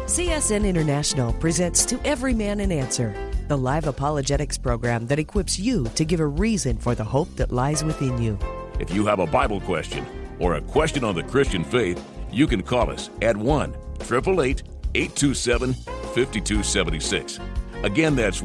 CSN International presents To Every Man an Answer, the live apologetics program that equips you to give a reason for the hope that lies within you. If you have a Bible question or a question on the Christian faith, you can call us at 1-888-827-5276. Again, that's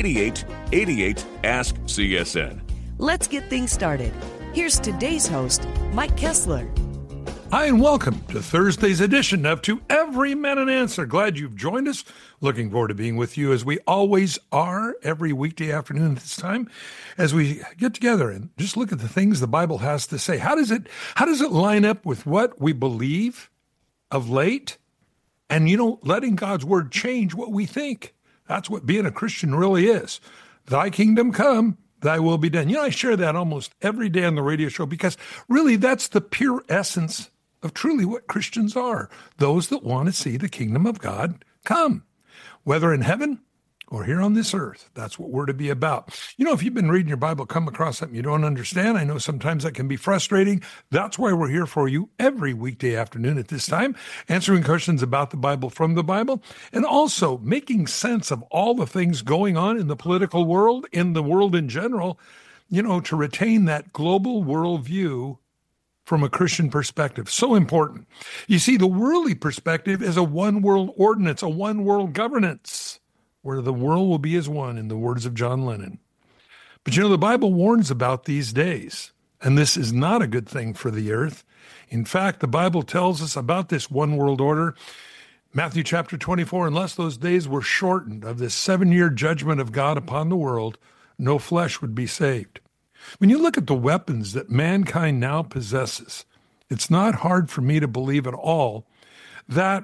1-8888-ASK-CSN. Let's get things started. Here's today's host, Mike Kessler. Hi, and welcome to Thursday's edition of To Every Man an Answer. Glad you've joined us. Looking forward to being with you as we always are every weekday afternoon at this time as we get together and just look at the things the Bible has to say. How does it line up with what we believe of late? And, letting God's word change what we think. That's what being a Christian really is. Thy kingdom come, thy will be done. I share that almost every day on the radio show because really that's the pure essence of truly what Christians are, those that want to see the kingdom of God come, whether in heaven or here on this earth. That's what we're to be about. If you've been reading your Bible, come across something you don't understand, I know sometimes that can be frustrating. That's why we're here for you every weekday afternoon at this time, answering questions about the Bible from the Bible, and also making sense of all the things going on in the political world, in the world in general, to retain that global worldview from a Christian perspective. So important. You see, the worldly perspective is a one world ordinance, a one world governance, where the world will be as one, in the words of John Lennon. But the Bible warns about these days, and this is not a good thing for the earth. In fact, the Bible tells us about this one world order. Matthew chapter 24, unless those days were shortened of this 7-year judgment of God upon the world, no flesh would be saved. When you look at the weapons that mankind now possesses, it's not hard for me to believe at all that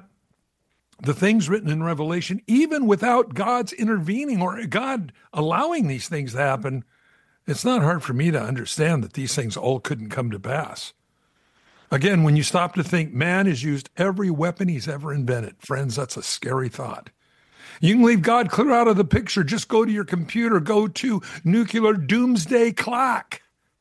the things written in Revelation, even without God's intervening or God allowing these things to happen, it's not hard for me to understand that these things all couldn't come to pass. Again, when you stop to think, man has used every weapon he's ever invented. Friends, that's a scary thought. You can leave God clear out of the picture. Just go to your computer, go to nuclear doomsday clock.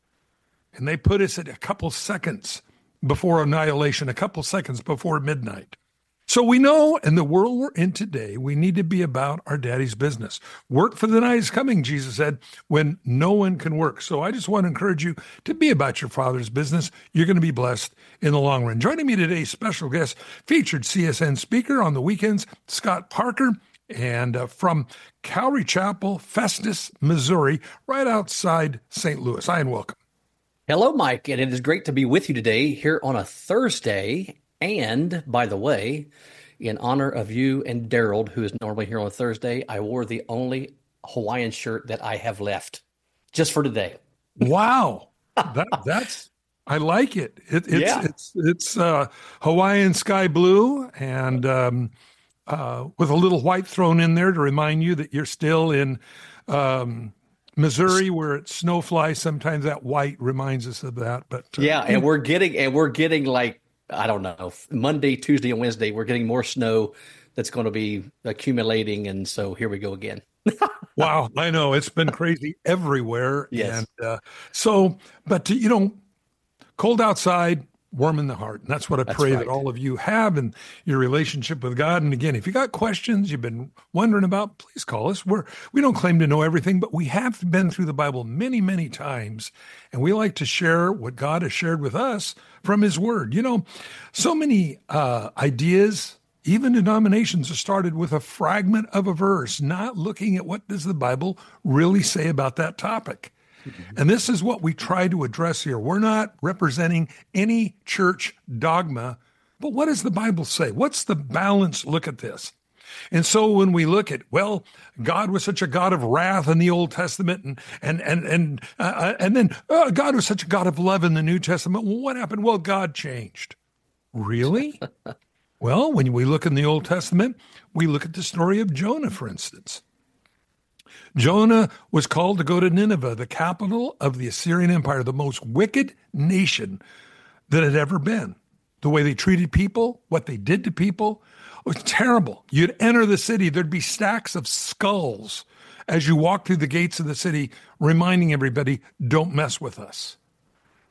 And they put us at a couple seconds before annihilation, a couple seconds before midnight. So we know in the world we're in today, we need to be about our daddy's business. Work for the night is coming, Jesus said, when no one can work. So I just want to encourage you to be about your Father's business. You're going to be blessed in the long run. Joining me today, special guest, featured CSN speaker on the weekends, Scott Parker, and from Calvary Chapel, Festus, Missouri, right outside St. Louis. Hi, and welcome. Hello, Mike, and it is great to be with you today here on a Thursday. And, by the way, in honor of you and Daryl, who is normally here on a Thursday, I wore the only Hawaiian shirt that I have left just for today. Wow. That's I like it. It's Hawaiian sky blue and with a little white thrown in there to remind you that you're still in Missouri, where it's snow flies. Sometimes that white reminds us of that. But and we're getting like, I don't know, Monday, Tuesday, and Wednesday, we're getting more snow that's going to be accumulating. And so here we go again. Wow. I know it's been crazy everywhere. Yes. And cold outside, warm in the heart. And that's what I pray that all of you have in your relationship with God. And again, if you got questions you've been wondering about, please call us. We don't claim to know everything, but we have been through the Bible many, many times. And we like to share what God has shared with us from his word. So many ideas, even denominations, are started with a fragment of a verse, not looking at what does the Bible really say about that topic. And this is what we try to address here. We're not representing any church dogma, but what does the Bible say? What's the balanced look at this? And so when we look at, God was such a God of wrath in the Old Testament, and then God was such a God of love in the New Testament. Well, what happened? Well, God changed. Really? Well, when we look in the Old Testament, we look at the story of Jonah, for instance. Jonah was called to go to Nineveh, the capital of the Assyrian Empire, the most wicked nation that had ever been. The way they treated people, what they did to people, was terrible. You'd enter the city, there'd be stacks of skulls as you walk through the gates of the city, reminding everybody, don't mess with us.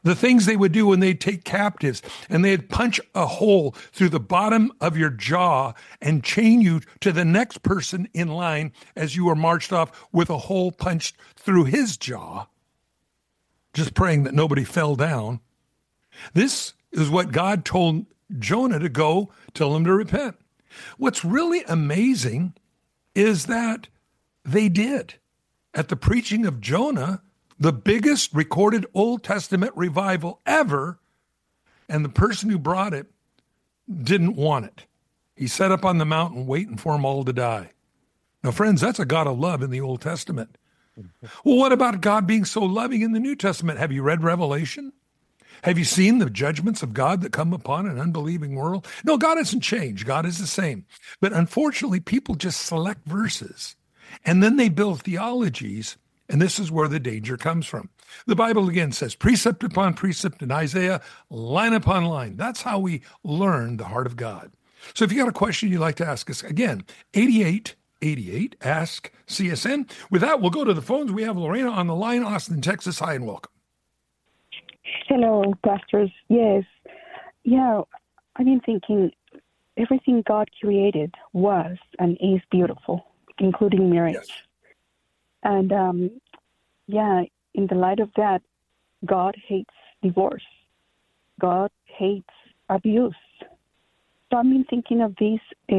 The things they would do when they'd take captives and they'd punch a hole through the bottom of your jaw and chain you to the next person in line as you were marched off with a hole punched through his jaw, just praying that nobody fell down. This is what God told Jonah to go tell him to repent. What's really amazing is that they did. At the preaching of Jonah, the biggest recorded Old Testament revival ever, and the person who brought it didn't want it. He sat up on the mountain waiting for them all to die. Now, friends, that's a God of love in the Old Testament. Well, what about God being so loving in the New Testament? Have you read Revelation? Have you seen the judgments of God that come upon an unbelieving world? No, God hasn't changed. God is the same. But unfortunately, people just select verses, and then they build theologies. And this is where the danger comes from. The Bible again says precept upon precept in Isaiah, line upon line. That's how we learn the heart of God. So if you got a question you'd like to ask us, again, 8888, ask CSN. With that, we'll go to the phones. We have Lorena on the line, Austin, Texas. Hi and welcome. Hello, pastors. Yes. Yeah, I've been thinking everything God created was and is beautiful, including marriage. Yes. And, in the light of that, God hates divorce. God hates abuse. So I've been thinking of this.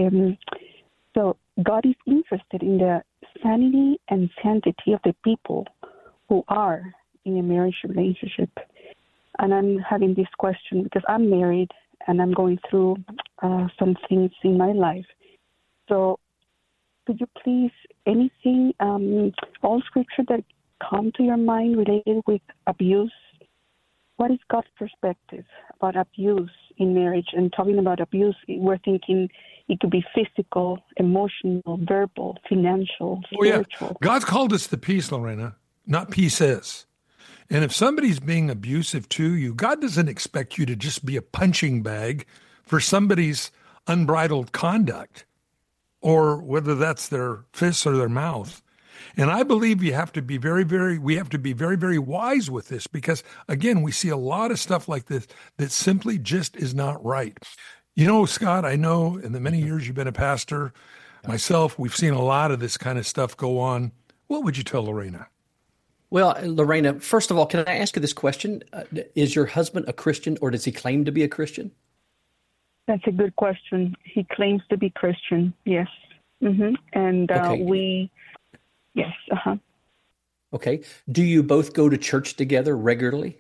So God is interested in the sanity and sanctity of the people who are in a marriage relationship. And I'm having this question because I'm married and I'm going through some things in my life. So could you please, anything, all scripture that come to your mind related with abuse? What is God's perspective about abuse in marriage? And talking about abuse, we're thinking it could be physical, emotional, verbal, financial, spiritual. Yeah. God's called us to peace, Lorena, not pieces. And if somebody's being abusive to you, God doesn't expect you to just be a punching bag for somebody's unbridled conduct, or whether that's their fists or their mouth. And I believe we have to be very, very wise with this because, again, we see a lot of stuff like this that simply just is not right. You know, Scott, I know in the many years you've been a pastor, myself, we've seen a lot of this kind of stuff go on. What would you tell Lorena? Well, Lorena, first of all, can I ask you this question? Is your husband a Christian, or does he claim to be a Christian? That's a good question. He claims to be Christian, yes. Mm-hmm. And okay. Yes. Okay. Do you both go to church together regularly?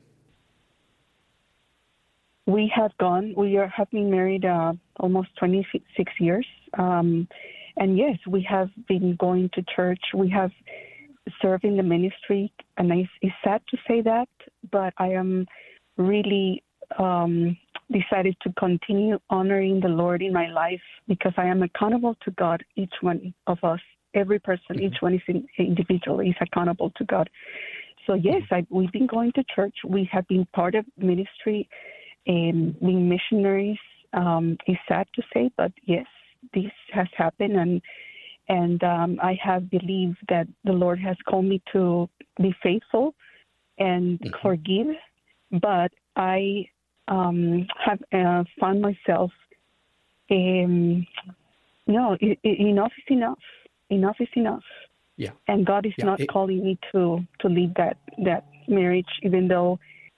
We have gone. have been married almost 26 years. And yes, we have been going to church. We have served in the ministry. And it's sad to say that, but I am really decided to continue honoring the Lord in my life because I am accountable to God, each one of us. Every person, each one is individually is accountable to God. So yes, we've been going to church. We have been part of ministry and being missionaries. It's sad to say, but yes, this has happened, and I have believed that the Lord has called me to be faithful and forgive. But I have found myself, enough is enough. Enough is enough. Yeah. And God is not calling me to leave that marriage, even though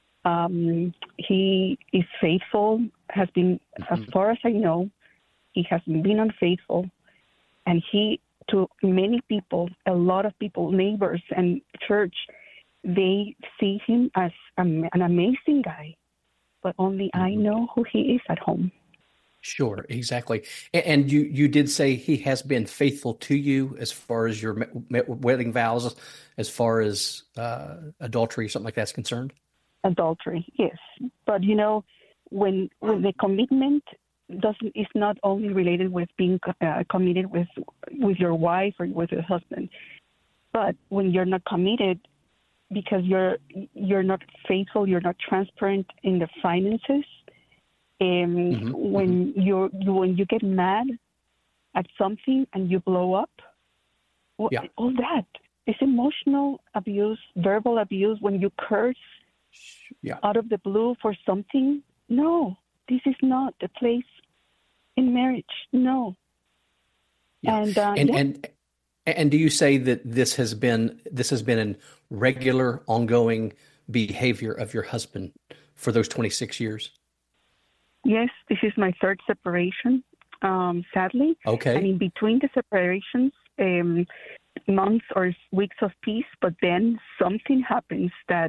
He is faithful, has been, as far as I know, He has been unfaithful. And He, to many people, a lot of people, neighbors and church, they see Him as an amazing guy. But only I know who He is at home. Sure, exactly. And you did say He has been faithful to you as far as your wedding vows, as far as adultery, something like that's concerned? Adultery, yes. But, when the commitment is not only related with being committed with your wife or with your husband, but when you're not committed because you're not faithful, you're not transparent in the finances, when you get mad at something and you blow up, all that is emotional abuse, verbal abuse. When you curse Yeah. out of the blue for something. No, this is not the place in marriage. No. Yeah. And do you say that this has been in regular, ongoing behavior of your husband for those 26 years? Yes, this is my third separation, sadly. Okay. And in between the separations, months or weeks of peace, but then something happens that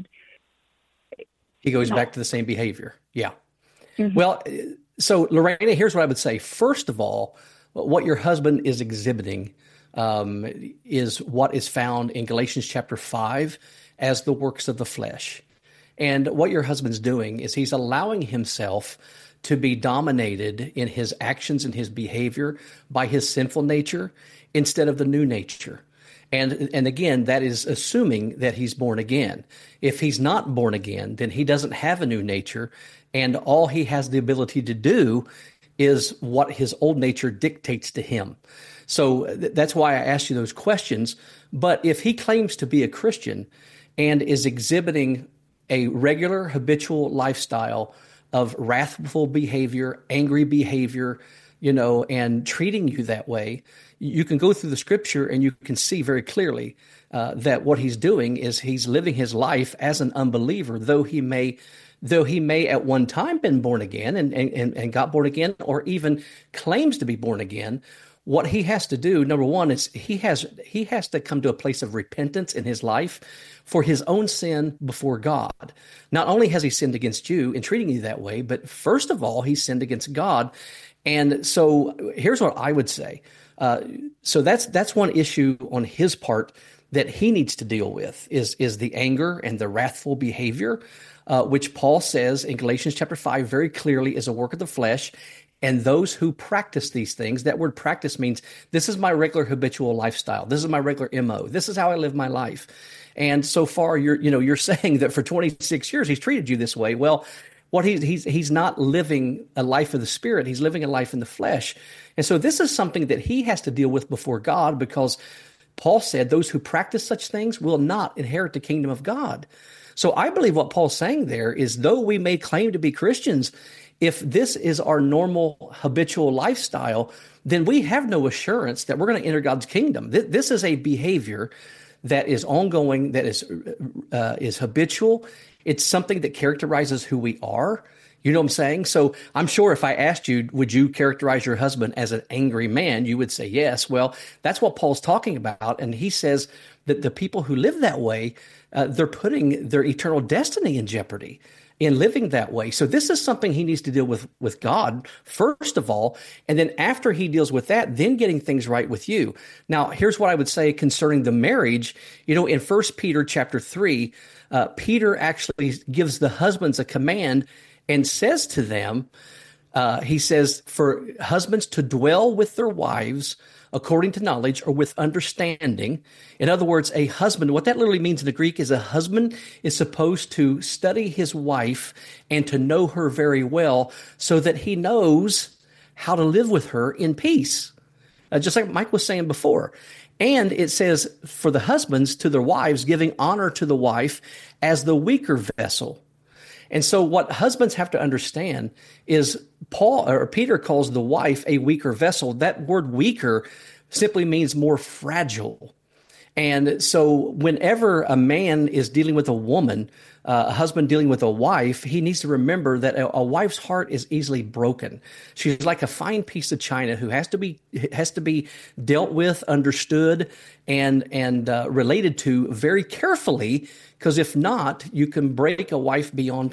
he goes back to the same behavior. Yeah. Mm-hmm. Well, so Lorena, here's what I would say. First of all, what your husband is exhibiting is what is found in Galatians chapter 5 as the works of the flesh. And what your husband's doing is he's allowing himself to be dominated in his actions and his behavior by his sinful nature instead of the new nature. And again, that is assuming that he's born again. If he's not born again, then he doesn't have a new nature, and all he has the ability to do is what his old nature dictates to him. So that's why I asked you those questions. But if he claims to be a Christian and is exhibiting a regular habitual lifestyle of wrathful behavior, angry behavior, and treating you that way, you can go through the scripture and you can see very clearly that what he's doing is he's living his life as an unbeliever, though he may at one time been born again and got born again, or even claims to be born again. What he has to do, number one, is he has to come to a place of repentance in his life for his own sin before God. Not only has he sinned against you in treating you that way, but first of all, he sinned against God. And so here's what I would say. So that's one issue on his part that he needs to deal with is the anger and the wrathful behavior, which Paul says in Galatians chapter 5 very clearly is a work of the flesh. And those who practice these things, that word practice means this is my regular habitual lifestyle. This is my regular MO. This is how I live my life. And so far, you're saying that for 26 years he's treated you this way. Well, what he's not living a life of the Spirit. He's living a life in the flesh. And so this is something that he has to deal with before God, because Paul said those who practice such things will not inherit the kingdom of God. So I believe what Paul's saying there is, though we may claim to be Christians, if this is our normal habitual lifestyle, then we have no assurance that we're going to enter God's kingdom. This is a behavior that is ongoing, that is habitual. It's something that characterizes who we are. You know what I'm saying? So I'm sure if I asked you, would you characterize your husband as an angry man? You would say yes. Well, that's what Paul's talking about. And he says that the people who live that way, they're putting their eternal destiny in jeopardy in living that way. So this is something he needs to deal with God, first of all. And then after he deals with that, then getting things right with you. Now, here's what I would say concerning the marriage. In 1 Peter chapter 3, Peter actually gives the husbands a command and says to them, he says, for husbands to dwell with their wives according to knowledge or with understanding. In other words, a husband, what that literally means in the Greek is a husband is supposed to study his wife and to know her very well so that he knows how to live with her in peace. Just like Mike was saying before. And it says for the husbands to their wives, giving honor to the wife as the weaker vessel. And so what husbands have to understand is Peter calls the wife a weaker vessel. That word weaker simply means more fragile. And so whenever a man is dealing with a woman, a husband dealing with a wife, he needs to remember that a wife's heart is easily broken. She's like a fine piece of china who has to be dealt with, understood, and related to very carefully. Because if not, you can break a wife beyond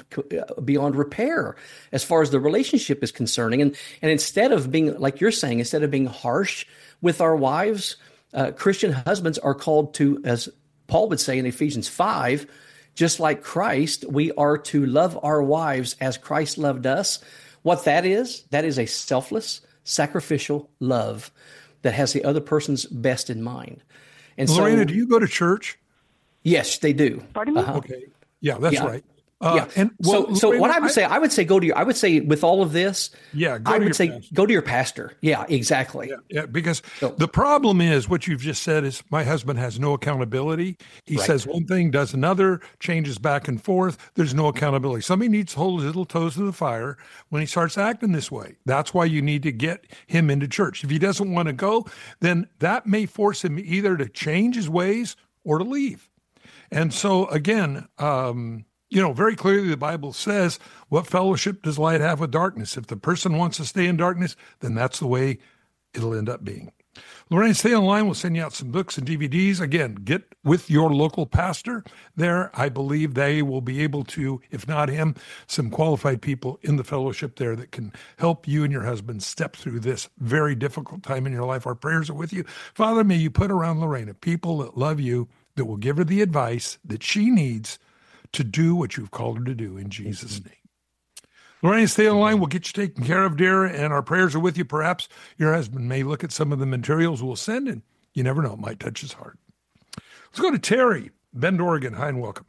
repair as far as the relationship is concerning. And instead of being, like you're saying, instead of being harsh with our wives, Christian husbands are called to, as Paul would say in Ephesians 5, just like Christ, we are to love our wives as Christ loved us. What that is a selfless, sacrificial love that has the other person's best in mind. And Lorena, do you go to church? Yes, they do. Pardon me? Okay. Yeah, that's right. Yeah. So what I would say I would say with all of this, go to your pastor. Yeah, exactly. Yeah, because the problem is what you've just said is my husband has no accountability. He says one thing, does another, changes back and forth. There's no accountability. Somebody needs to hold his little toes to the fire when he starts acting this way. That's why you need to get him into church. If he doesn't want to go, then that may force him either to change his ways or to leave. And so again, very clearly the Bible says, what fellowship does light have with darkness? If the person wants to stay in darkness, then that's the way it'll end up being. Lorraine, stay online. We'll send you out some books and DVDs. Again, get with your local pastor there. I believe they will be able to, if not him, some qualified people in the fellowship there that can help you and your husband step through this very difficult time in your life. Our prayers are with you. Father, may you put around Lorraine people that love you, that will give her the advice that she needs to do what you've called her to do in Jesus' name. Lorraine, stay on the line. We'll get you taken care of, dear, and our prayers are with you. Perhaps your husband may look at some of the materials we'll send, and you never know, it might touch his heart. Let's go to Terry, Bend, Oregon. Hi, and welcome.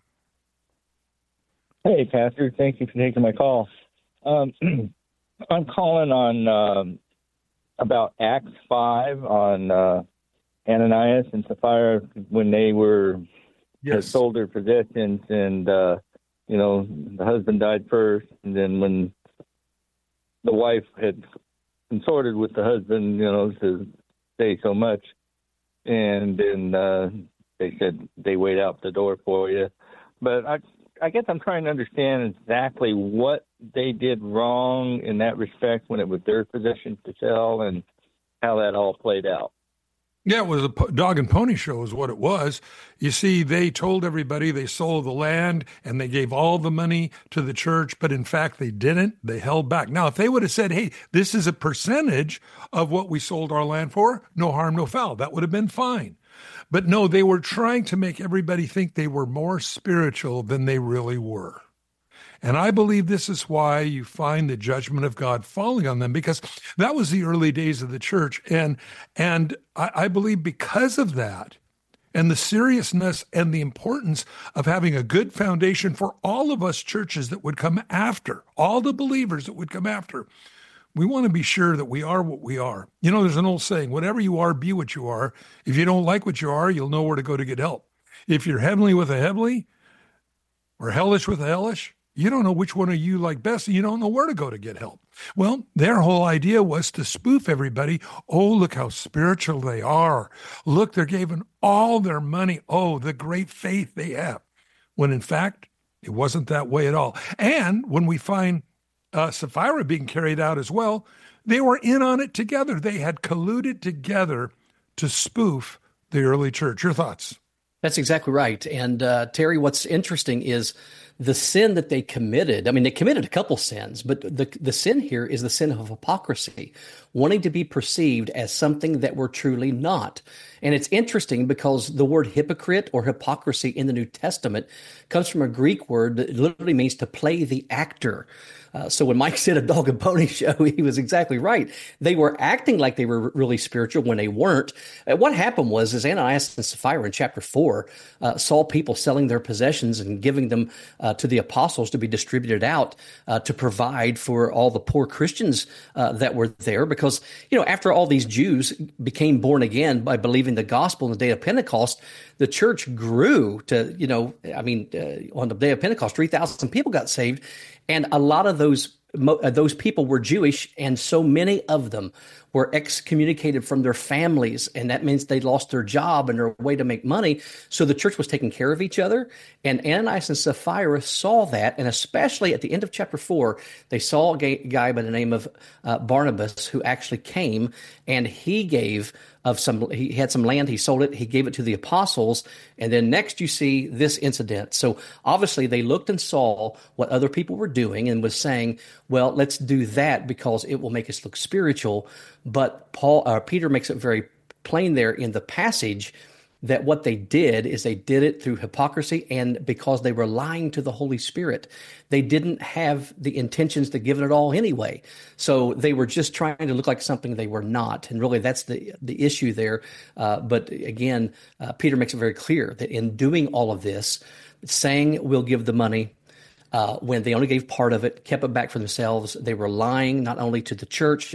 Hey, Pastor. Thank you for taking my call. I'm calling on about Acts 5 on Ananias and Sapphira when they had sold their possessions, and the husband died first, and then when the wife had consorted with the husband, to say so much, and then they said they wait out the door for you. But I guess I'm trying to understand exactly what they did wrong in that respect when it was their possession to sell, and how that all played out. Yeah, it was a dog and pony show is what it was. You see, they told everybody they sold the land and they gave all the money to the church, but in fact, they didn't. They held back. Now, if they would have said, hey, this is a percentage of what we sold our land for, no harm, no foul, that would have been fine. But no, they were trying to make everybody think they were more spiritual than they really were. And I believe this is why you find the judgment of God falling on them, because that was the early days of the church. And I believe because of that and the seriousness and the importance of having a good foundation for all of us churches that would come after, all the believers that would come after, we want to be sure that we are what we are. There's an old saying, whatever you are, be what you are. If you don't like what you are, you'll know where to go to get help. If you're heavenly with a heavenly or hellish with a hellish, you don't know which one of you like best, and you don't know where to go to get help. Well, their whole idea was to spoof everybody. Oh, look how spiritual they are. Look, they're giving all their money. Oh, the great faith they have. When in fact, it wasn't that way at all. And when we find Sapphira being carried out as well, they were in on it together. They had colluded together to spoof the early church. Your thoughts? That's exactly right. And Terry, what's interesting is the sin that they committed. I mean, they committed a couple sins, but the sin here is the sin of hypocrisy, wanting to be perceived as something that we're truly not. And it's interesting because the word hypocrite or hypocrisy in the New Testament comes from a Greek word that literally means to play the actor. So when Mike said a dog and pony show, he was exactly right. They were acting like they were really spiritual when they weren't. What happened was Ananias and Sapphira in chapter 4 saw people selling their possessions and giving them to the apostles to be distributed out to provide for all the poor Christians that were there. Because, after all these Jews became born again by believing the gospel on the day of Pentecost, the church grew to, on the day of Pentecost, 3,000 people got saved. And a lot of those people were Jewish, and so many of them were excommunicated from their families, and that means they lost their job and their way to make money. So the church was taking care of each other, and Ananias and Sapphira saw that, and especially at the end of chapter 4, they saw a guy by the name of Barnabas who actually came, and he gave he had some land, he sold it, he gave it to the apostles, and then next you see this incident. So obviously they looked and saw what other people were doing and was saying, well, let's do that because it will make us look spiritual. But Peter makes it very plain there in the passage that what they did is they did it through hypocrisy and because they were lying to the Holy Spirit. They didn't have the intentions to give it all anyway. So they were just trying to look like something they were not. And really that's the issue there. But again, Peter makes it very clear that in doing all of this, saying we'll give the money, when they only gave part of it, kept it back for themselves. They were lying not only to the church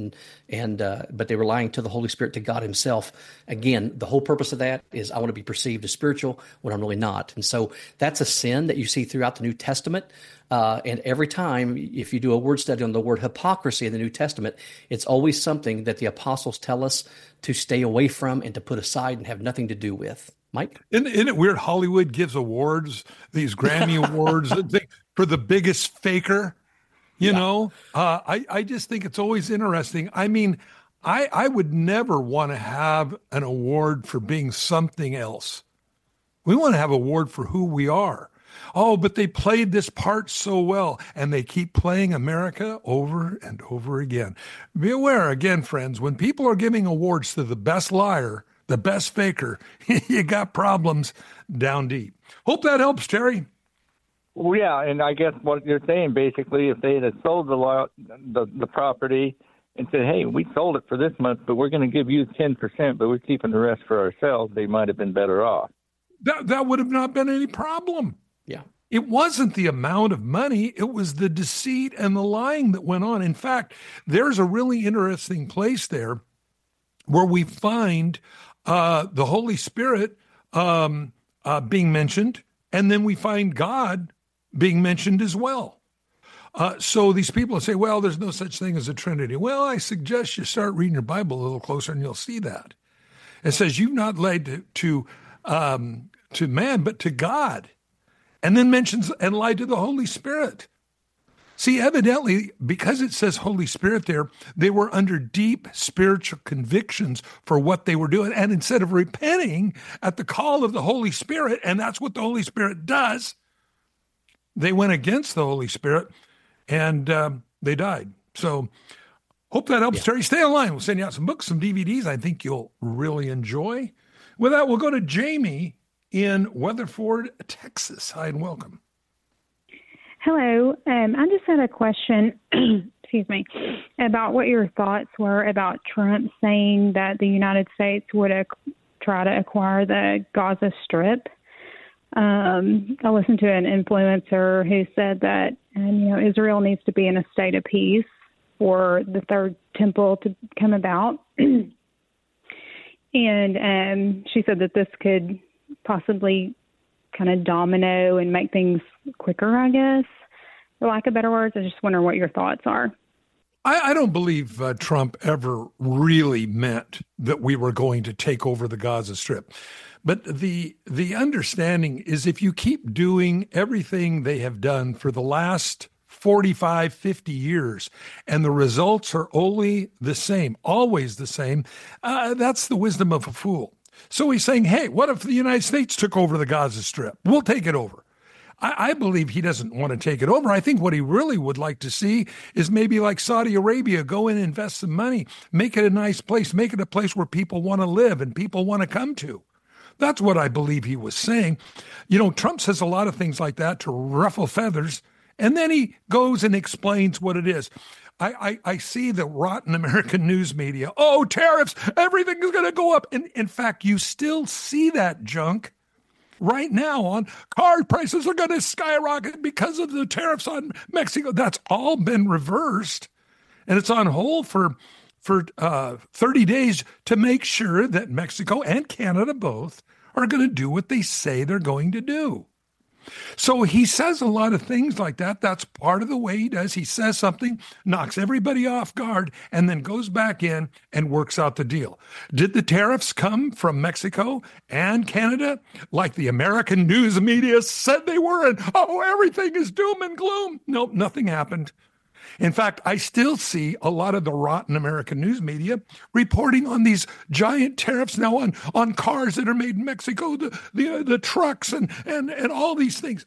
but they were lying to the Holy Spirit, to God Himself. Again, the whole purpose of that is I want to be perceived as spiritual when I'm really not. And so that's a sin that you see throughout the New Testament. And every time, if you do a word study on the word hypocrisy in the New Testament, it's always something that the apostles tell us to stay away from and to put aside and have nothing to do with. Mike? Isn't it weird? Hollywood gives awards, these Grammy awards for the biggest faker. You know, I just think it's always interesting. I mean, I would never want to have an award for being something else. We want to have an award for who we are. Oh, but they played this part so well, and they keep playing America over and over again. Be aware, again, friends, when people are giving awards to the best liar, the best faker, you got problems down deep. Hope that helps, Terry. Well, yeah, and I guess what you're saying, basically, if they had sold the property and said, hey, we sold it for this much, but we're going to give you 10%, but we're keeping the rest for ourselves, they might have been better off. That would have not been any problem. Yeah. It wasn't the amount of money. It was the deceit and the lying that went on. In fact, there's a really interesting place there where we find the Holy Spirit being mentioned, and then we find God being mentioned as well. So these people say, well, there's no such thing as a Trinity. Well, I suggest you start reading your Bible a little closer and you'll see that. It says you've not lied to man, but to God. And then mentions and lied to the Holy Spirit. See, evidently, because it says Holy Spirit there, they were under deep spiritual convictions for what they were doing. And instead of repenting at the call of the Holy Spirit, and that's what the Holy Spirit does, they went against the Holy Spirit and they died. So hope that helps, Terry. Stay online. We'll send you out some books, some DVDs I think you'll really enjoy. With that, we'll go to Jamie in Weatherford, Texas. Hi, and welcome. Hello. I just had a question, excuse me, about what your thoughts were about Trump saying that the United States would try to acquire the Gaza Strip. I listened to an influencer who said that, Israel needs to be in a state of peace for the third temple to come about. And she said that this could possibly kind of domino and make things quicker, I guess, for lack of better words. I just wonder what your thoughts are. I don't believe Trump ever really meant that we were going to take over the Gaza Strip. But the understanding is if you keep doing everything they have done for the last 45, 50 years, and the results are only the same, always the same, that's the wisdom of a fool. So he's saying, hey, what if the United States took over the Gaza Strip? We'll take it over. I believe he doesn't want to take it over. I think what he really would like to see is maybe like Saudi Arabia, go in and invest some money, make it a nice place, make it a place where people want to live and people want to come to. That's what I believe he was saying. Trump says a lot of things like that to ruffle feathers, and then he goes and explains what it is. I see the rotten American news media. Oh, tariffs, everything is going to go up. And in fact, you still see that junk right now on car prices are going to skyrocket because of the tariffs on Mexico. That's all been reversed. And it's on hold for 30 days to make sure that Mexico and Canada both are going to do what they say they're going to do. So he says a lot of things like that. That's part of the way he does. He says something, knocks everybody off guard, and then goes back in and works out the deal. Did the tariffs come from Mexico and Canada like the American news media said they were? And, everything is doom and gloom. Nope, nothing happened. In fact, I still see a lot of the rotten American news media reporting on these giant tariffs now on cars that are made in Mexico, the trucks and all these things.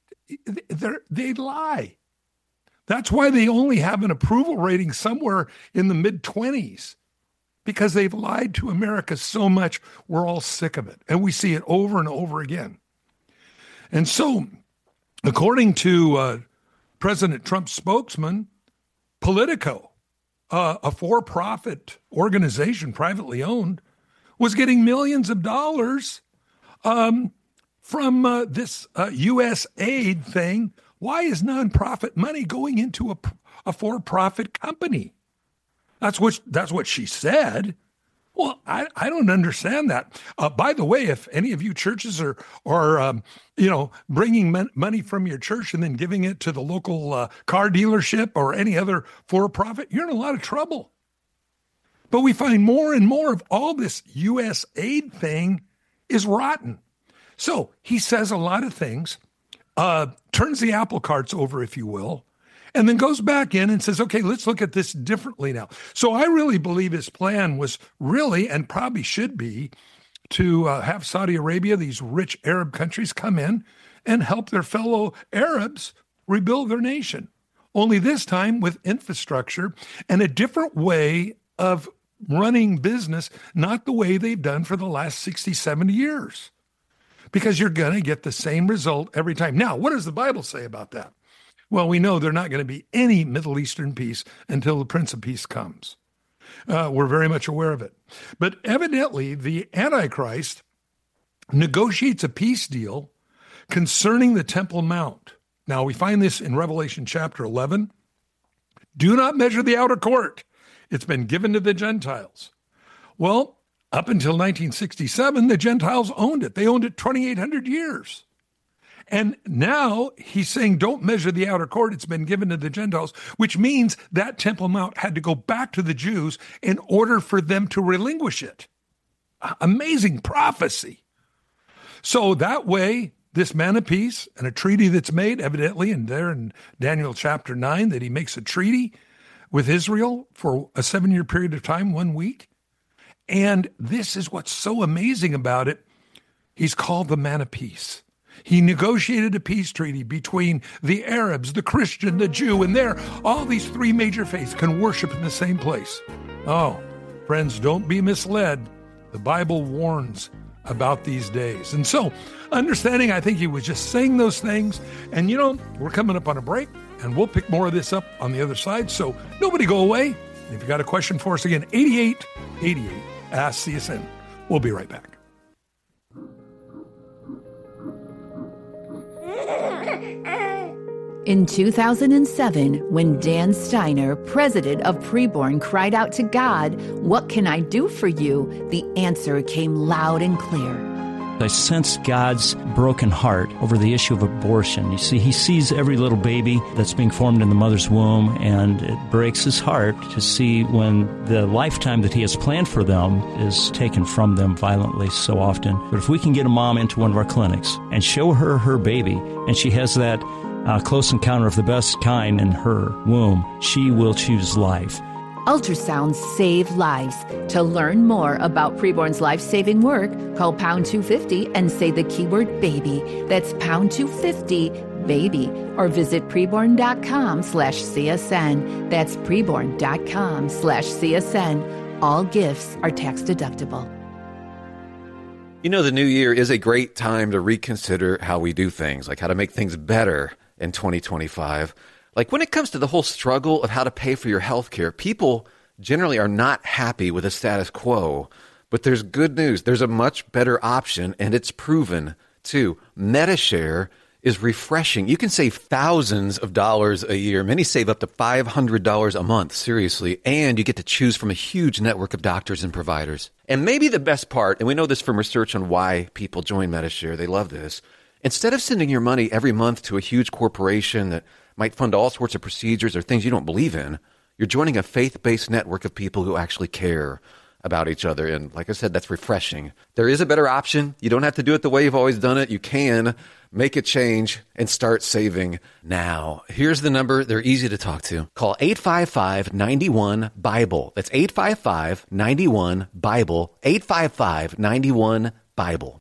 They lie. That's why they only have an approval rating somewhere in the mid-20s, because they've lied to America so much, we're all sick of it. And we see it over and over again. And so, according to President Trump's spokesman, Politico, a for-profit organization, privately owned, was getting millions of dollars from this U.S. aid thing Why is nonprofit money going into a for-profit company? That's what she said. Well, I don't understand that. By the way, if any of you churches are bringing money from your church and then giving it to the local car dealership or any other for-profit, you're in a lot of trouble. But we find more and more of all this U.S. aid thing is rotten. So he says a lot of things, turns the apple carts over, if you will, and then goes back in and says, okay, let's look at this differently now. So I really believe his plan was really, and probably should be, to have Saudi Arabia, these rich Arab countries, come in and help their fellow Arabs rebuild their nation. Only this time with infrastructure and a different way of running business, not the way they've done for the last 60, 70 years. Because you're going to get the same result every time. Now, what does the Bible say about that? Well, we know there's not going to be any Middle Eastern peace until the Prince of Peace comes. We're very much aware of it. But evidently, the Antichrist negotiates a peace deal concerning the Temple Mount. Now, we find this in Revelation chapter 11. Do not measure the outer court. It's been given to the Gentiles. Well, up until 1967, the Gentiles owned it. They owned it 2,800 years. And now he's saying, don't measure the outer court. It's been given to the Gentiles, which means that Temple Mount had to go back to the Jews in order for them to relinquish it. Amazing prophecy. So that way, this man of peace and a treaty that's made, evidently, and there in Daniel chapter 9, that he makes a treaty with Israel for a 7-year period of time, 1 week. And this is what's so amazing about it. He's called the man of peace. He negotiated a peace treaty between the Arabs, the Christian, the Jew, and there, all these three major faiths can worship in the same place. Oh, friends, don't be misled. The Bible warns about these days. And so, understanding, I think he was just saying those things. And we're coming up on a break, and we'll pick more of this up on the other side. So nobody go away. If you got a question for us, again, 8888, Ask CSN. We'll be right back. In 2007, when Dan Steiner, president of Preborn, cried out to God, "What can I do for you?" the answer came loud and clear. I sense God's broken heart over the issue of abortion. You see, he sees every little baby that's being formed in the mother's womb, and it breaks his heart to see when the lifetime that he has planned for them is taken from them violently so often. But if we can get a mom into one of our clinics and show her her baby, and she has that close encounter of the best kind in her womb, she will choose life. Ultrasounds save lives. To learn more about Preborn's life-saving work, call pound 250 and say the keyword baby. That's pound 250 baby. Or visit preborn.com/CSN. That's preborn.com/CSN. All gifts are tax deductible. The new year is a great time to reconsider how we do things, like how to make things better in 2025. Like when it comes to the whole struggle of how to pay for your health care, people generally are not happy with the status quo. But there's good news. There's a much better option, and it's proven too. Medi-Share is refreshing. You can save thousands of dollars a year. Many save up to $500 a month, seriously. And you get to choose from a huge network of doctors and providers. And maybe the best part, and we know this from research on why people join Medi-Share, they love this. Instead of sending your money every month to a huge corporation that might fund all sorts of procedures or things you don't believe in, you're joining a faith-based network of people who actually care about each other. And like I said, that's refreshing. There is a better option. You don't have to do it the way you've always done it. You can make a change and start saving now. Here's the number. They're easy to talk to. Call 855-91-BIBLE. That's 855-91-BIBLE. 855-91-BIBLE.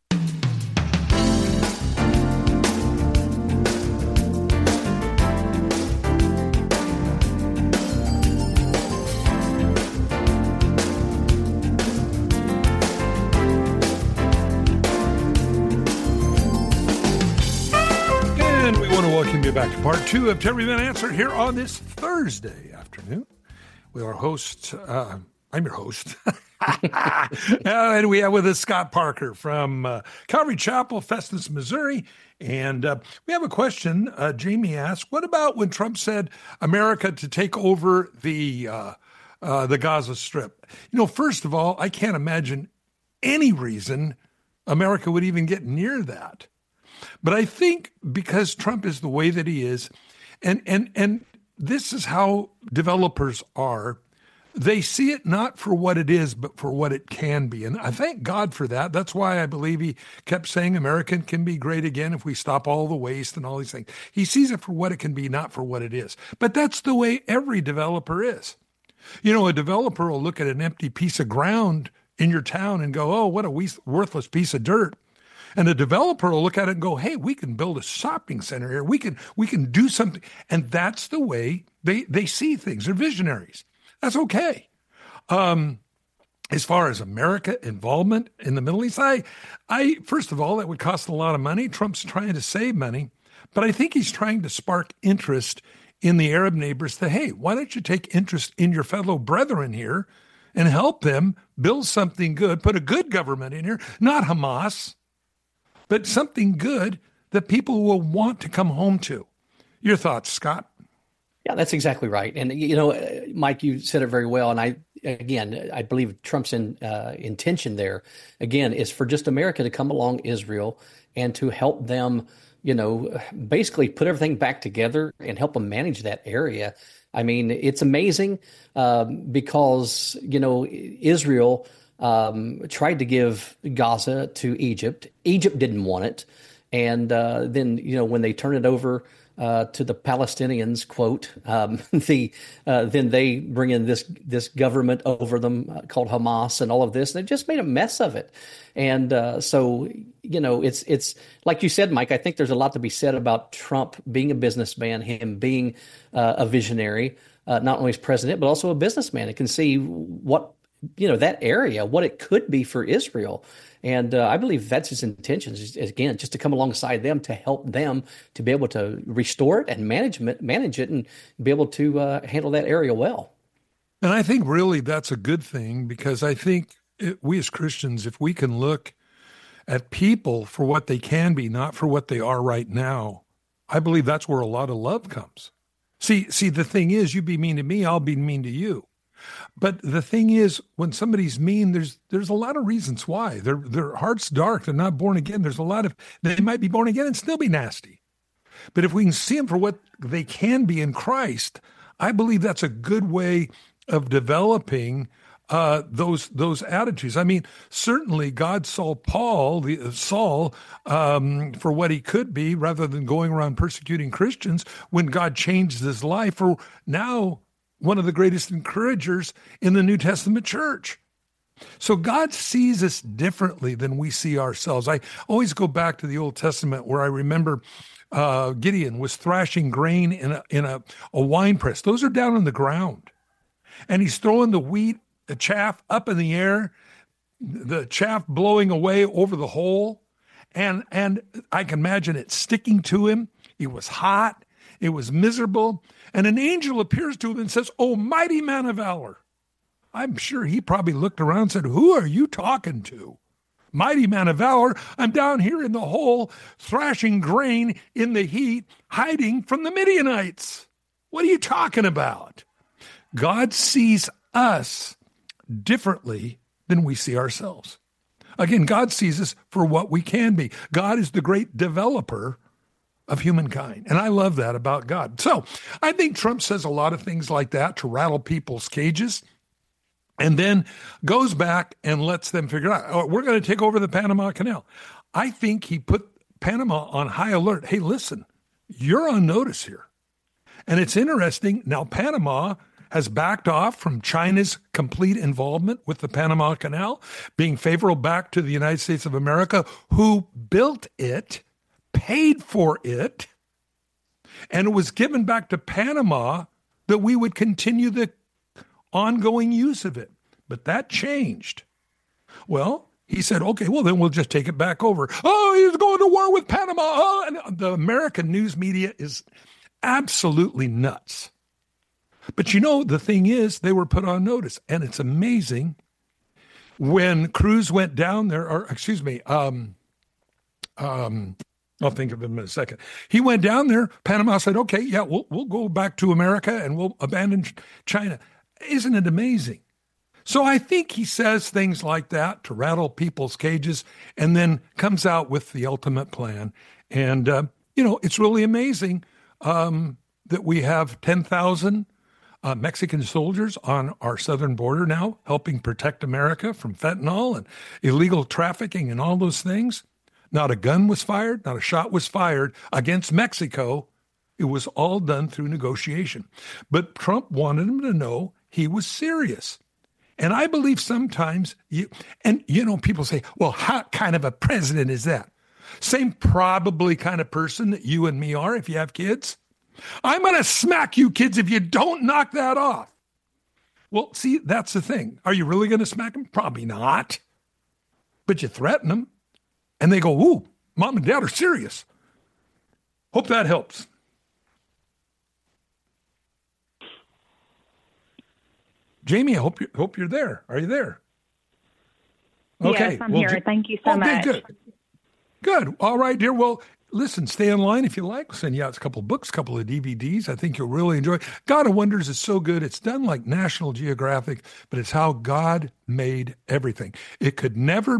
Back to part 2 of Every Man Answered here on this Thursday afternoon with our host. I'm your host, And we have with us Scott Parker from Calvary Chapel, Festus, Missouri. And we have a question. Jamie asked, what about when Trump said America to take over the Gaza Strip? First of all, I can't imagine any reason America would even get near that. But I think because Trump is the way that he is, and this is how developers are, they see it not for what it is, but for what it can be. And I thank God for that. That's why I believe he kept saying America can be great again if we stop all the waste and all these things. He sees it for what it can be, not for what it is. But that's the way every developer is. A developer will look at an empty piece of ground in your town and go, oh, what a worthless piece of dirt. And a developer will look at it and go, hey, we can build a shopping center here. We can do something. And that's the way they see things. They're visionaries. That's okay. As far as America involvement in the Middle East, I first of all, that would cost a lot of money. Trump's trying to save money, but I think he's trying to spark interest in the Arab neighbors that, hey, why don't you take interest in your fellow brethren here and help them build something good, put a good government in here, not Hamas, but something good that people will want to come home to. Your thoughts, Scott? Yeah, that's exactly right. And, Mike, you said it very well. And I believe Trump's intention there, again, is for just America to come along Israel and to help them, basically put everything back together and help them manage that area. I mean, it's amazing because, Israel tried to give Gaza to Egypt. Egypt didn't want it. And then, when they turn it over to the Palestinians, quote, then they bring in this government over them called Hamas and all of this. And they've just made a mess of it. And so, it's like you said, Mike, I think there's a lot to be said about Trump being a businessman, him being a visionary, not only as president, but also a businessman. It can see what, that area, what it could be for Israel. And I believe that's his intentions, is, again, just to come alongside them to help them to be able to restore it and manage it and be able to handle that area well. And I think really that's a good thing, because I think we as Christians, if we can look at people for what they can be, not for what they are right now, I believe that's where a lot of love comes. See, the thing is, you be mean to me, I'll be mean to you. But the thing is, when somebody's mean, there's a lot of reasons why. Their heart's dark. They're not born again. They might be born again and still be nasty. But if we can see them for what they can be in Christ, I believe that's a good way of developing those attitudes. I mean, certainly God saw Saul for what he could be, rather than going around persecuting Christians, when God changed his life for now one of the greatest encouragers in the New Testament church. So God sees us differently than we see ourselves. I always go back to the Old Testament, where I remember Gideon was thrashing grain in a wine press. Those are down on the ground. And he's throwing the chaff up in the air, the chaff blowing away over the hole. And I can imagine it sticking to him. It was hot. It was miserable. And an angel appears to him and says, "Oh, mighty man of valor." I'm sure he probably looked around and said, "Who are you talking to? Mighty man of valor, I'm down here in the hole, thrashing grain in the heat, hiding from the Midianites. What are you talking about?" God sees us differently than we see ourselves. Again, God sees us for what we can be. God is the great developer of humankind. And I love that about God. So I think Trump says a lot of things like that to rattle people's cages, and then goes back and lets them figure out, oh, we're going to take over the Panama Canal. I think he put Panama on high alert. Hey, listen, you're on notice here. And it's interesting. Now, Panama has backed off from China's complete involvement with the Panama Canal, being favorable back to the United States of America, who built it, paid for it, and it was given back to Panama that we would continue the ongoing use of it. But that changed. Well, he said, okay, well, then we'll just take it back over. Oh, he's going to war with Panama. Oh, and the American news media is absolutely nuts. But the thing is, they were put on notice. And it's amazing when Cruz went down there, or excuse me, I'll think of him in a second. He went down there. Panama said, okay, yeah, we'll go back to America and we'll abandon China. Isn't it amazing? So I think he says things like that to rattle people's cages and then comes out with the ultimate plan. And, it's really amazing that we have 10,000 Mexican soldiers on our southern border now helping protect America from fentanyl and illegal trafficking and all those things. Not a gun was fired, not a shot was fired against Mexico. It was all done through negotiation. But Trump wanted him to know he was serious. And I believe sometimes, people say, well, how kind of a president is that? Same probably kind of person that you and me are if you have kids. I'm going to smack you kids if you don't knock that off. Well, see, that's the thing. Are you really going to smack them? Probably not. But you threaten them. And they go, ooh, mom and dad are serious. Hope that helps. Jamie, I hope you're there. Are you there? Okay. Yes, I'm here. Thank you so much. Good. All right, dear. Well, listen, stay in line if you like. We'll send you out a couple of books, a couple of DVDs. I think you'll really enjoy. God of Wonders is so good. It's done like National Geographic, but it's how God made everything. It could never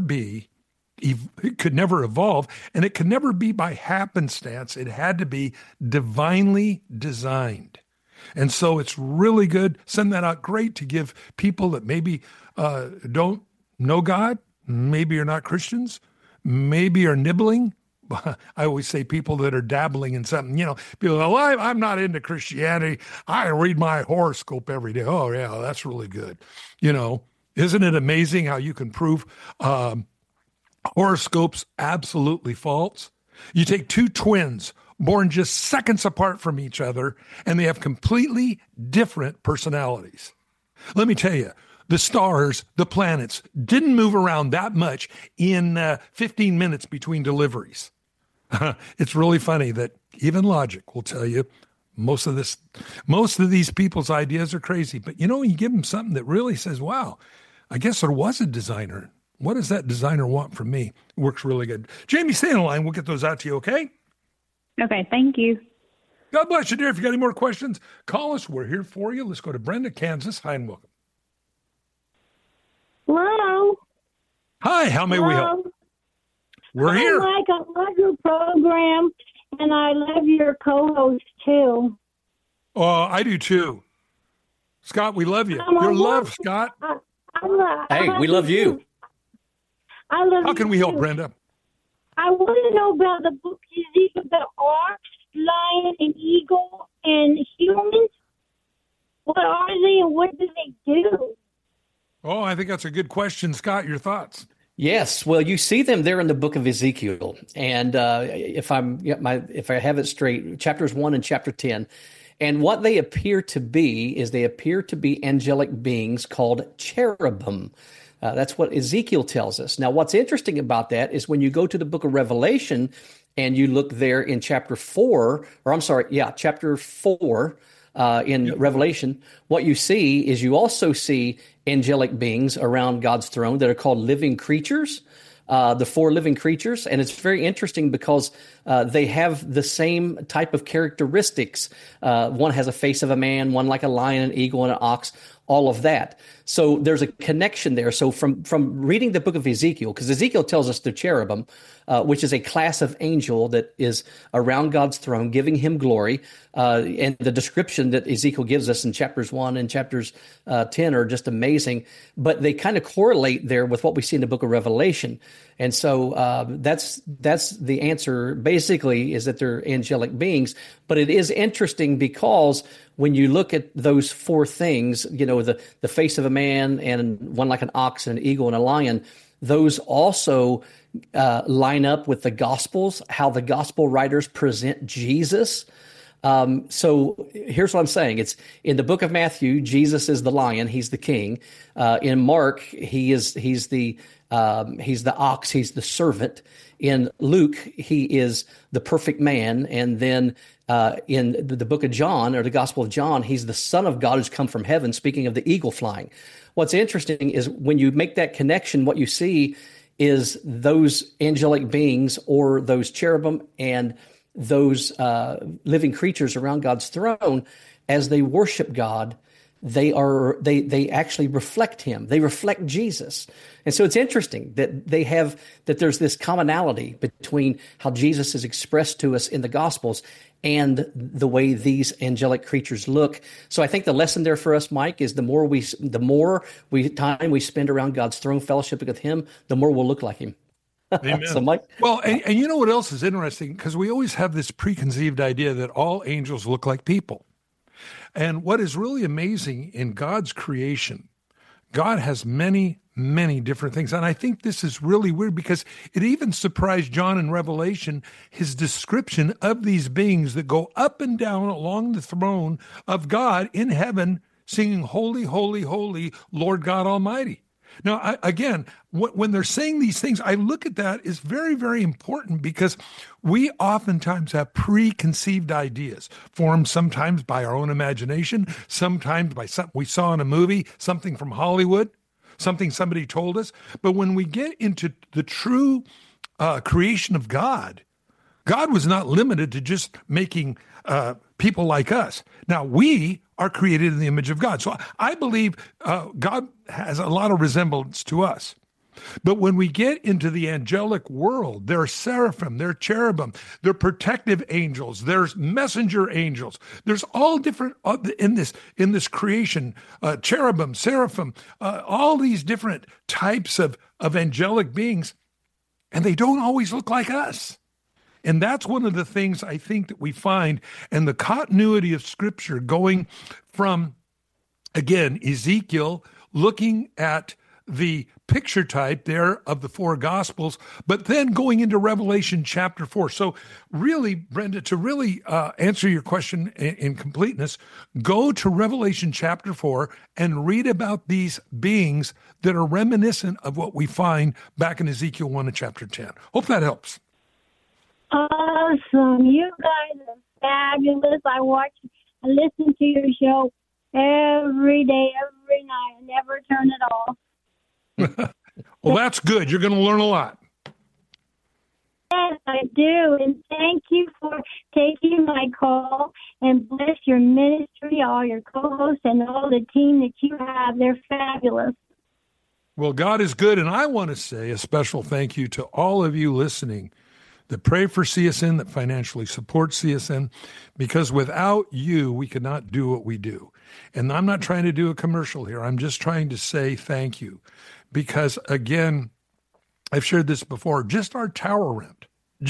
evolve, and it could never be by happenstance. It had to be divinely designed. And so it's really good. Send that out. Great to give people that maybe don't know God, maybe are not Christians, maybe are nibbling. I always say people that are dabbling in something, people go, well, I'm not into Christianity. I read my horoscope every day. Oh, yeah, that's really good. Isn't it amazing how you can prove horoscopes absolutely false? You take two twins born just seconds apart from each other, and they have completely different personalities. Let me tell you, the stars, the planets, didn't move around that much in 15 minutes between deliveries. It's really funny that even logic will tell you most of these people's ideas are crazy. But you give them something that really says, wow, I guess there was a designer. What does that designer want from me? It works really good. Jamie, stay in line. We'll get those out to you, okay? Okay, thank you. God bless you, dear. If you got any more questions, call us. We're here for you. Let's go to Brenda, Kansas. Hi and welcome. Hello. Hi, how may we help? We're here. I love your program, and I love your co-host, too. Oh, I do, too. Scott, we love you. Your love, Scott. Hey, we love you. I love you. How can we help, Brenda? I want to know about the book Ezekiel, the ox, lion, and eagle, and humans. What are they, and what do they do? Oh, I think that's a good question. Scott, your thoughts? Yes, well, you see them there in the book of Ezekiel, and if I have it straight, chapters 1 and chapter 10, and what they appear to be is angelic beings called cherubim. That's what Ezekiel tells us. Now, what's interesting about that is when you go to the book of Revelation and you look there in chapter 4 in Revelation, what you see is you also see angelic beings around God's throne that are called living creatures, the 4 living creatures. And it's very interesting because they have the same type of characteristics. One has a face of a man, one like a lion, an eagle, and an ox, all of that. So there's a connection there. So from reading the book of Ezekiel, because Ezekiel tells us the cherubim, which is a class of angel that is around God's throne, giving him glory. And the description that Ezekiel gives us in chapters 1 and chapters 10 are just amazing. But they kind of correlate there with what we see in the book of Revelation. And so that's the answer, basically, is that they're angelic beings. But it is interesting because when you look at those 4 things, the face of a man and one like an ox and an eagle and a lion, those also line up with the Gospels, how the Gospel writers present Jesus. So here's what I'm saying. It's in the book of Matthew, Jesus is the lion. He's the king. In Mark, he's the ox. He's the servant. In Luke, he is the perfect man. And then in the book of John, or the Gospel of John, he's the Son of God who's come from heaven, speaking of the eagle flying. What's interesting is when you make that connection, what you see is those angelic beings or those cherubim and those living creatures around God's throne, as they worship God, they actually reflect him. They reflect Jesus. And so it's interesting that there's this commonality between how Jesus is expressed to us in the Gospels and the way these angelic creatures look. So I think the lesson there for us, Mike, is the more time we spend around God's throne, fellowship with him, the more we'll look like him. Amen. So, Mike, well, and you know what else is interesting? Because we always have this preconceived idea that all angels look like people. And what is really amazing in God's creation, God has many, many different things. And I think this is really weird because it even surprised John in Revelation, his description of these beings that go up and down along the throne of God in heaven, singing, "Holy, holy, holy, Lord God Almighty." Now, when they're saying these things, I look at that as very, very important because we oftentimes have preconceived ideas formed sometimes by our own imagination, sometimes by something we saw in a movie, something from Hollywood, something somebody told us. But when we get into the true creation of God, God was not limited to just making people like us. Now, we are created in the image of God. So I believe God has a lot of resemblance to us. But when we get into the angelic world, there are seraphim, there are cherubim, there are protective angels, there's messenger angels. There's all different in this creation, cherubim, seraphim, all these different types of angelic beings, and they don't always look like us. And that's one of the things I think that we find, and the continuity of Scripture going from, again, Ezekiel, looking at the picture type there of the four Gospels, but then going into Revelation chapter 4. So really, Brenda, to really answer your question in completeness, go to Revelation chapter 4 and read about these beings that are reminiscent of what we find back in Ezekiel 1 and chapter 10. Hope that helps. Awesome. You guys are fabulous. I listen to your show every day, every night. I never turn it off. Well, that's good. You're going to learn a lot. Yes, I do. And thank you for taking my call, and bless your ministry, all your co-hosts, and all the team that you have. They're fabulous. Well, God is good. And I want to say a special thank you to all of you listening that pray for CSN, that financially support CSN, because without you, we could not do what we do. And I'm not trying to do a commercial here. I'm just trying to say thank you. Because again, I've shared this before, just our tower rent.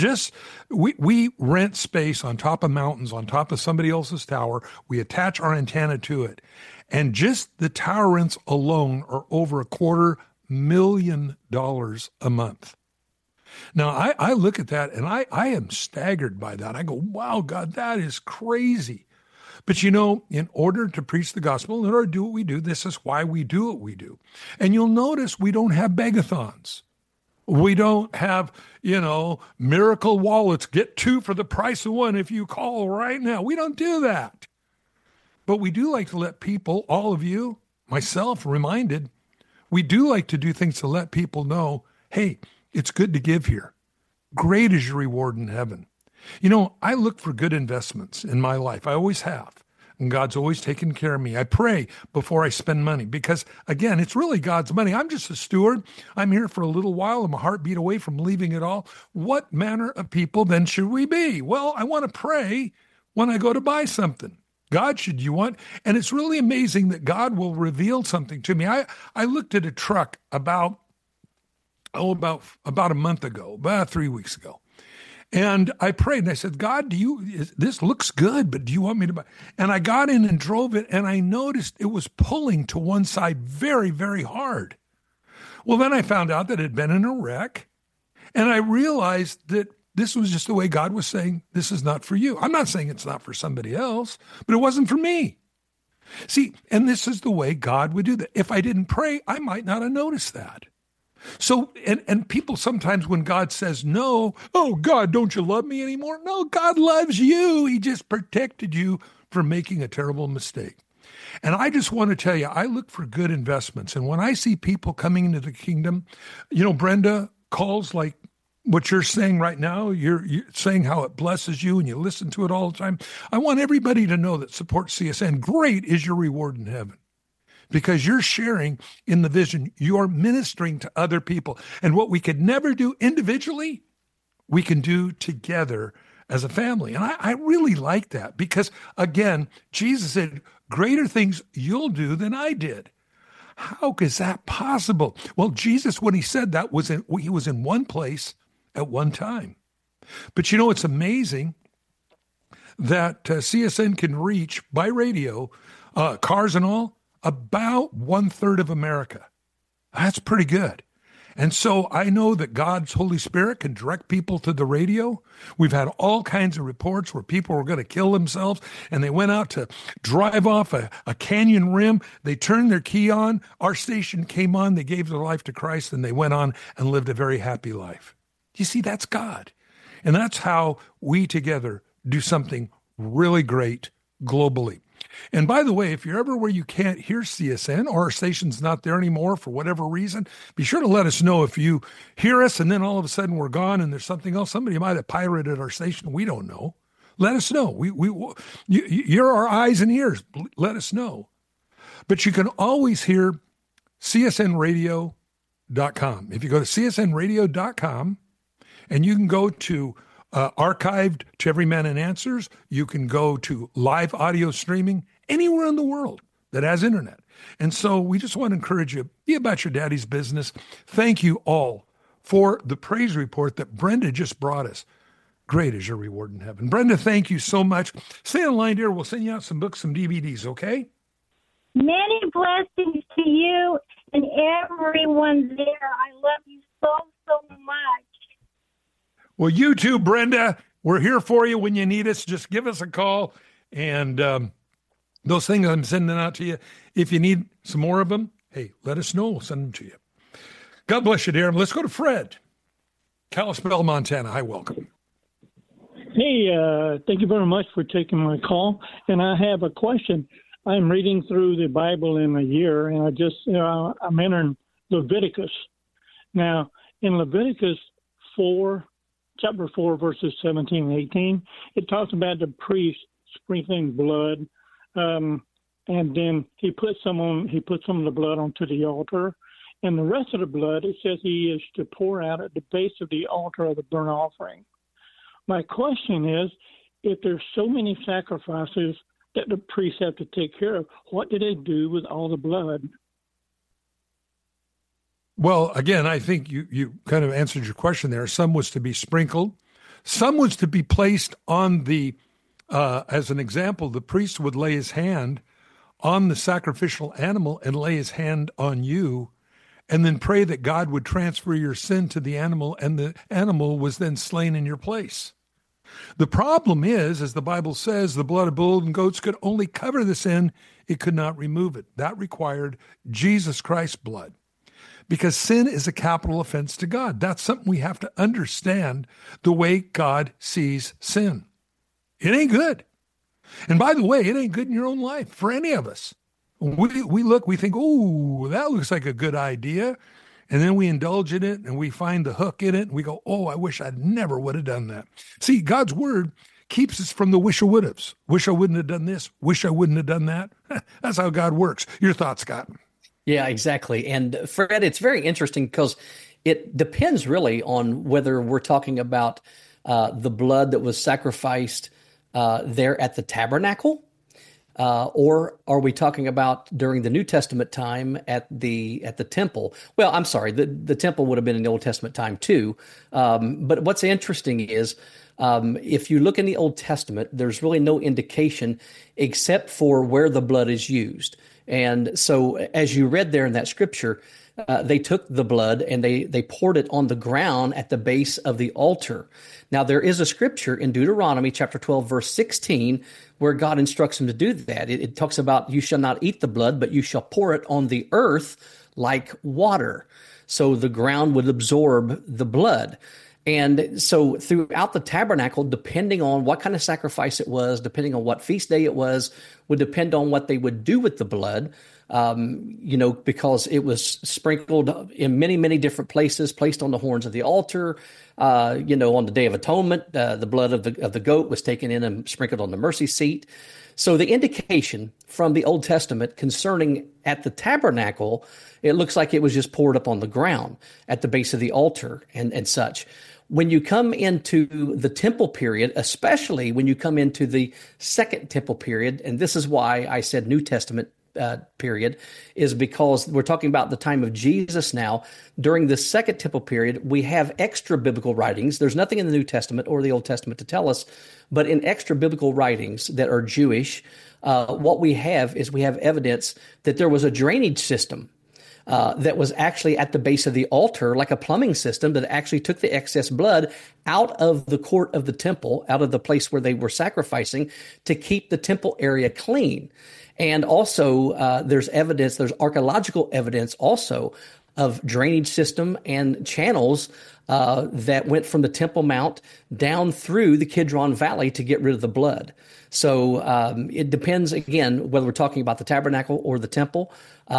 We rent space on top of mountains, on top of somebody else's tower. We attach our antenna to it. And just the tower rents alone are over $250,000 a month. Now, I look at that and I am staggered by that. I go, wow, God, that is crazy. But you know, in order to preach the gospel, in order to do what we do, this is why we do what we do. And you'll notice we don't have begathons. We don't have, miracle wallets, get 2 for the price of 1 if you call right now. We don't do that. But we do like to let people, all of you, myself, reminded, we do like to do things to let people know, hey, it's good to give here. Great is your reward in heaven. I look for good investments in my life. I always have. And God's always taken care of me. I pray before I spend money because, again, it's really God's money. I'm just a steward. I'm here for a little while. I'm a heartbeat away from leaving it all. What manner of people then should we be? Well, I want to pray when I go to buy something. God, should you want? And it's really amazing that God will reveal something to me. I looked at a truck about a month ago, about 3 weeks ago. And I prayed and I said, God, this looks good, but do you want me to buy? And I got in and drove it and I noticed it was pulling to one side very, very hard. Well, then I found out that it had been in a wreck. And I realized that this was just the way God was saying, this is not for you. I'm not saying it's not for somebody else, but it wasn't for me. See, and this is the way God would do that. If I didn't pray, I might not have noticed that. So, and people sometimes when God says no, oh, God, don't you love me anymore? No, God loves you. He just protected you from making a terrible mistake. And I just want to tell you, I look for good investments. And when I see people coming into the kingdom, Brenda, calls like what you're saying right now, you're saying how it blesses you and you listen to it all the time. I want everybody to know that supports CSN. Great is your reward in heaven because you're sharing in the vision. You're ministering to other people. And what we could never do individually, we can do together as a family. And I really like that because, again, Jesus said, greater things you'll do than I did. How is that possible? Well, Jesus, when he said that, he was in one place at one time. But it's amazing that CSN can reach by radio, cars and all, about 1/3 of America. That's pretty good. And so I know that God's Holy Spirit can direct people to the radio. We've had all kinds of reports where people were going to kill themselves and they went out to drive off a canyon rim. They turned their key on. Our station came on. They gave their life to Christ and they went on and lived a very happy life. You see, that's God. And that's how we together do something really great globally. And by the way, if you're ever where you can't hear CSN or our station's not there anymore for whatever reason, be sure to let us know if you hear us and then all of a sudden we're gone and there's something else. Somebody might have pirated our station. We don't know. Let us know. You're our eyes and ears. Let us know. But you can always hear csnradio.com. If you go to csnradio.com and you can go to archived to Every Man and Answers. You can go to live audio streaming anywhere in the world that has internet. And so we just want to encourage you, be about your daddy's business. Thank you all for the praise report that Brenda just brought us. Great is your reward in heaven. Brenda, thank you so much. Stay on the line, dear. We'll send you out some books, some DVDs, okay? Many blessings to you and everyone there. I love you so much. Well, you too, Brenda. We're here for you when you need us. Just give us a call. And those things I'm sending out to you, if you need some more of them, hey, let us know. We'll send them to you. God bless you, dear. Let's go to Fred, Kalispell, Montana. Hi, welcome. Hey, thank you very much for taking my call. And I have a question. I'm reading through the Bible in a year, and I'm entering Leviticus. Now, in Leviticus 4, chapter 4, verses 17 and 18, it talks about the priest sprinkling blood, and then he puts some of the blood onto the altar, and the rest of the blood, it says he is to pour out at the base of the altar of the burnt offering. My question is, if there's so many sacrifices that the priests have to take care of, what do they do with all the blood? Well, again, I think you kind of answered your question there. Some was to be sprinkled. Some was to be placed on the, as an example, the priest would lay his hand on the sacrificial animal and lay his hand on you and then pray that God would transfer your sin to the animal and the animal was then slain in your place. The problem is, as the Bible says, the blood of bulls and goats could only cover the sin. It could not remove it. That required Jesus Christ's blood. Because sin is a capital offense to God. That's something we have to understand the way God sees sin. It ain't good. And by the way, it ain't good in your own life for any of us. We look, we think, oh, that looks like a good idea. And then we indulge in it and we find the hook in it. And we go, oh, I wish I never would have done that. See, God's word keeps us from the wish-a-would-haves. Wish I wouldn't have done this. Wish I wouldn't have done that. That's how God works. Your thoughts, Scott? Yeah, exactly. And Fred, it's very interesting because it depends really on whether we're talking about the blood that was sacrificed there at the tabernacle, or are we talking about during the New Testament time at the temple? Well, I'm sorry, the temple would have been in the Old Testament time too. But what's interesting is if you look in the Old Testament, there's really no indication except for where the blood is used. And so as you read there in that scripture, they took the blood and they poured it on the ground at the base of the altar. Now, there is a scripture in Deuteronomy chapter 12, verse 16, where God instructs them to do that. It talks about you shall not eat the blood, but you shall pour it on the earth like water. So the ground would absorb the blood. And so throughout the tabernacle, depending on what kind of sacrifice it was, depending on what feast day it was, would depend on what they would do with the blood, because it was sprinkled in many, many different places, placed on the horns of the altar. On the Day of Atonement, the blood of the goat was taken in and sprinkled on the mercy seat. So the indication from the Old Testament concerning at the tabernacle, it looks like it was just poured up on the ground at the base of the altar and such. When you come into the temple period, especially when you come into the second temple period, and this is why I said New Testament period, is because we're talking about the time of Jesus now. During the second temple period, we have extra biblical writings. There's nothing in the New Testament or the Old Testament to tell us, but in extra biblical writings that are Jewish, what we have is we have evidence that there was a drainage system that was actually at the base of the altar, like a plumbing system that actually took the excess blood out of the court of the temple, out of the place where they were sacrificing, to keep the temple area clean. And also, there's archaeological evidence also of drainage system and channels that went from the Temple Mount down through the Kidron Valley to get rid of the blood. So it depends, again, whether we're talking about the tabernacle or the temple.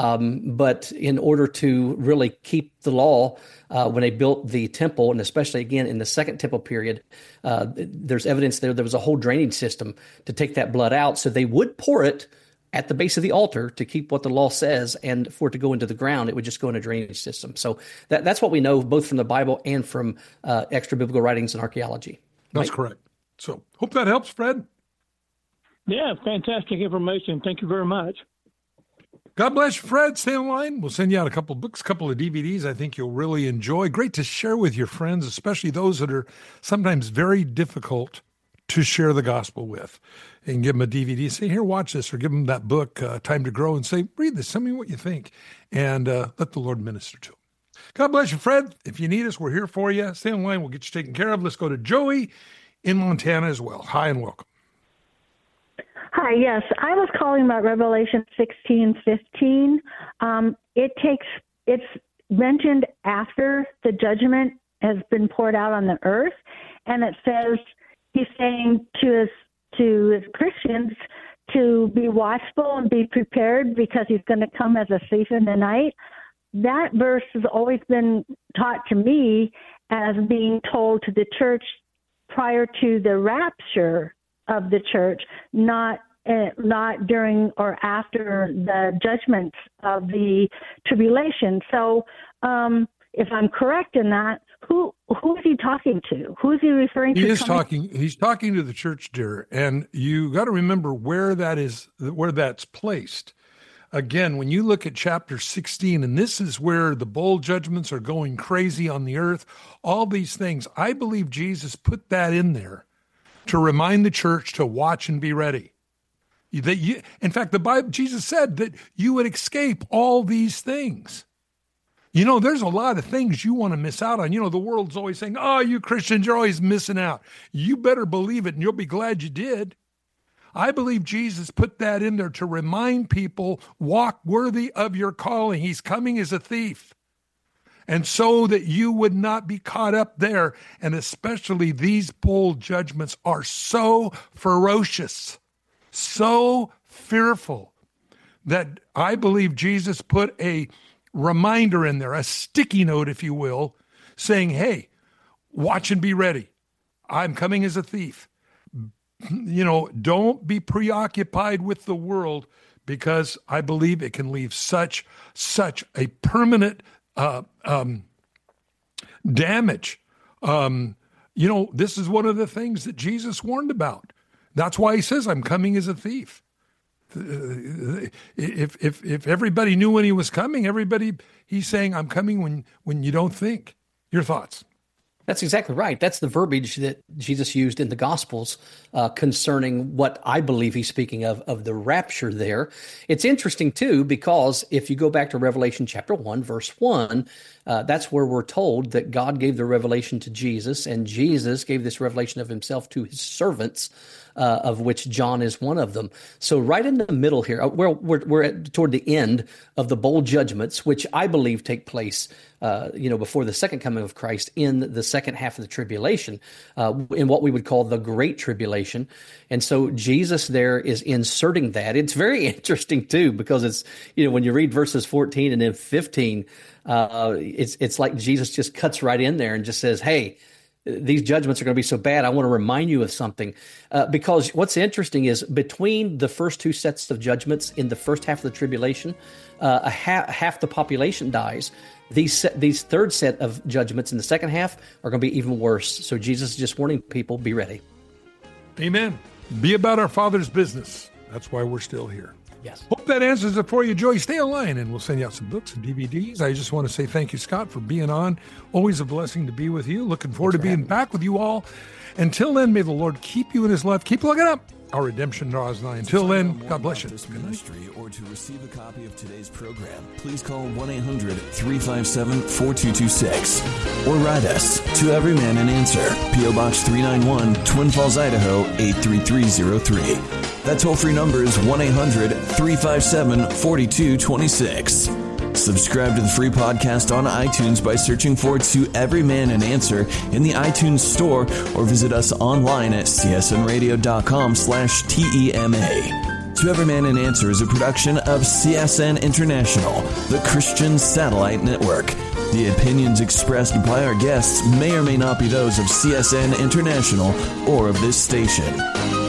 But in order to really keep the law, when they built the temple, and especially, again, in the second temple period, there's evidence there was a whole drainage system to take that blood out. So they would pour it at the base of the altar to keep what the law says, and for it to go into the ground, it would just go in a drainage system. So that's what we know, both from the Bible and from extra biblical writings and archaeology. That's correct. So hope that helps, Fred. Yeah, fantastic information. Thank you very much. God bless you, Fred. Stay on line. We'll send you out a couple of books, a couple of DVDs I think you'll really enjoy. Great to share with your friends, especially those that are sometimes very difficult to share the gospel with. And give them a DVD, say, here, watch this, or give them that book, Time to Grow, and say, read this, tell me what you think, and let the Lord minister to them. God bless you, Fred. If you need us, we're here for you. Stay on line. We'll get you taken care of. Let's go to Joey in Montana as well. Hi and welcome. Hi, yes. I was calling about Revelation 16:15. It's mentioned after the judgment has been poured out on the earth, and it says he's saying to his Christians to be watchful and be prepared because he's going to come as a thief in the night. That verse has always been taught to me as being told to the church prior to the rapture of the church, not during or after the judgments of the tribulation. So if I'm correct in that, who is he talking to? Who is he referring to? He's talking to the church, dear, and you got to remember where that's placed. Again, when you look at chapter 16, and this is where the bowl judgments are going crazy on the earth, all these things, I believe Jesus put that in there to remind the church to watch and be ready. In fact, the Bible, Jesus said that you would escape all these things. There's a lot of things you want to miss out on. The world's always saying, oh, you Christians, you're always missing out. You better believe it, and you'll be glad you did. I believe Jesus put that in there to remind people, walk worthy of your calling. He's coming as a thief. And so that you would not be caught up there. And especially these bowl judgments are so ferocious, so fearful, that I believe Jesus put a reminder in there, a sticky note, if you will, saying, hey, watch and be ready. I'm coming as a thief. Don't be preoccupied with the world, because I believe it can leave such a permanent damage. This is one of the things that Jesus warned about. That's why he says, I'm coming as a thief. If everybody knew when he was coming, he's saying, I'm coming when you don't think. Your thoughts? That's exactly right. That's the verbiage that Jesus used in the Gospels concerning what I believe he's speaking of the rapture there. It's interesting, too, because if you go back to Revelation chapter 1, verse 1, that's where we're told that God gave the revelation to Jesus, and Jesus gave this revelation of himself to his servants, of which John is one of them. So right in the middle here, we're toward the end of the bowl judgments, which I believe take place before the second coming of Christ in the second half of the tribulation, in what we would call the Great Tribulation. And so Jesus there is inserting that. It's very interesting, too, because it's, when you read verses 14 and then 15, it's like Jesus just cuts right in there and just says, hey, these judgments are going to be so bad, I want to remind you of something. Because what's interesting is between the first two sets of judgments in the first half of the tribulation, half the population dies. These third set of judgments in the second half are going to be even worse. So Jesus is just warning people, be ready. Amen. Be about our Father's business. That's why we're still here. Yes. Hope that answers it for you, Joey. Stay online and we'll send you out some books and DVDs. I just want to say thank you, Scott, for being on. Always a blessing to be with you. Looking forward to being back with you all. Until then, may the Lord keep you in his love. Keep looking up. Our redemption draws nigh. Until then, God bless you. Good night. Or to receive a copy of today's program, please call 1-800-357-4226 or write us to Every Man an Answer, P.O. Box 391, Twin Falls, Idaho 83303. That toll-free number is 1-800-357-4226. Subscribe to the free podcast on iTunes by searching for To Every Man an Answer in the iTunes store or visit us online at csnradio.com/TEMA. To Every Man an Answer is a production of CSN International, the Christian Satellite Network. The opinions expressed by our guests may or may not be those of CSN International or of this station.